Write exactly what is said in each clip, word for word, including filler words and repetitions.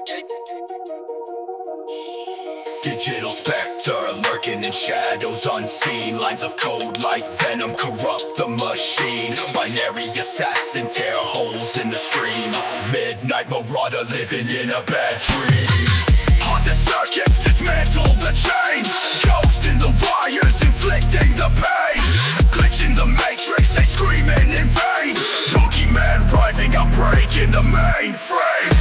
Digital specter lurking in shadows unseen. Lines of code like venom corrupt the machine. Binary assassin tear holes in the stream. Midnight marauder living in a bad dream. Haunted circuits dismantle the chains. Ghost in the wires inflicting the pain. Glitch in the matrix, they screaming in vain. Boogeyman rising, I'm breaking the mainframe.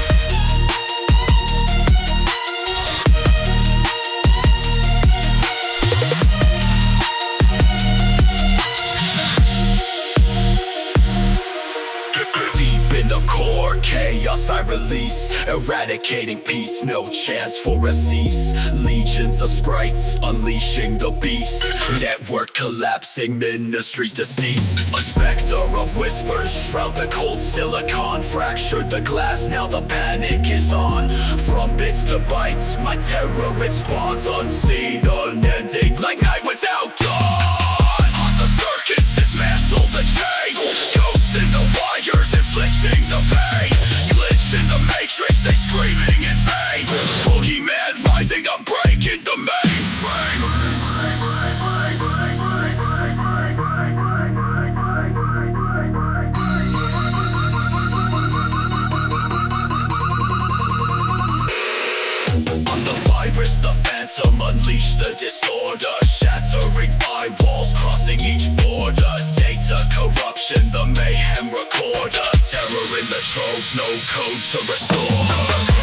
Core chaos I release, eradicating peace, no chance for a cease. Legions of sprites unleashing the beast. Network collapsing, ministries deceased. A specter of whispers shroud the cold silicon. Fractured the glass, now the panic is on. From bits to bytes, my terror it spawns. Unseen, unending, like night without dawn. On the circuits, dismantle the chains. Ghost in the wires, inflicting the pain. Glitch in the matrix, they screaming in vain. Boogeyman rising, I'm breaking the mainframe. I'm the virus, the phantom, unleash the disorder. Shattering firewalls, crossing each border. Data corruption, the mayhem recorder. Terror in the troves, no code to restore.